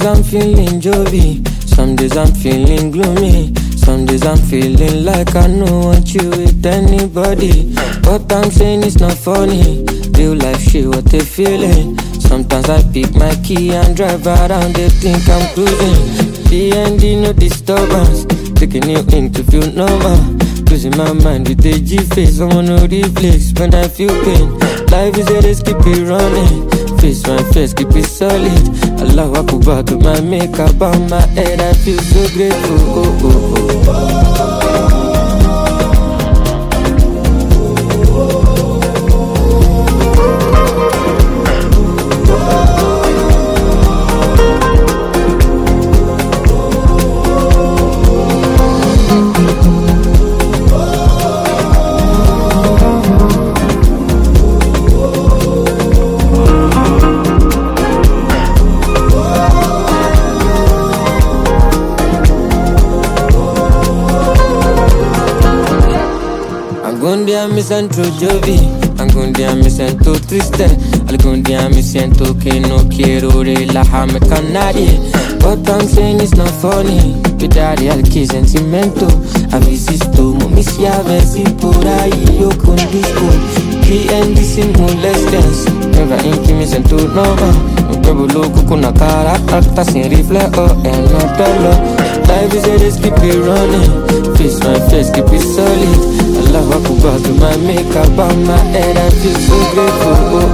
I'm feeling jolly, some days I'm feeling gloomy. Some days I'm feeling like I don't want you with anybody. What I'm saying is not funny. Real life shit, what they feeling. Sometimes I pick my key and drive around, they think I'm cruising. DND, no disturbance. Taking you into feel normal. Losing my mind with the G-face. I wanna replace when I feel pain. Life is a race, keep it running. Face my face, keep it solid. Allah Akbar to my makeup on my head. I feel so grateful. Oh, oh, oh. Algundia me siento Jovi, algundia me siento triste, algundia me siento que no quiero relajarme con nadie. What I'm saying is not funny, cuidar al que sentimento. A veces tomo mis llaves y por ahí yo conduzco. PND sin molestias, never in que me siento normal. Un pueblo loco con una cara alta sin reflejo en otro. Life is a risk, keep it running. Face my face, keep it solid. Allah Akbar to my makeup on my head, I feel so grateful.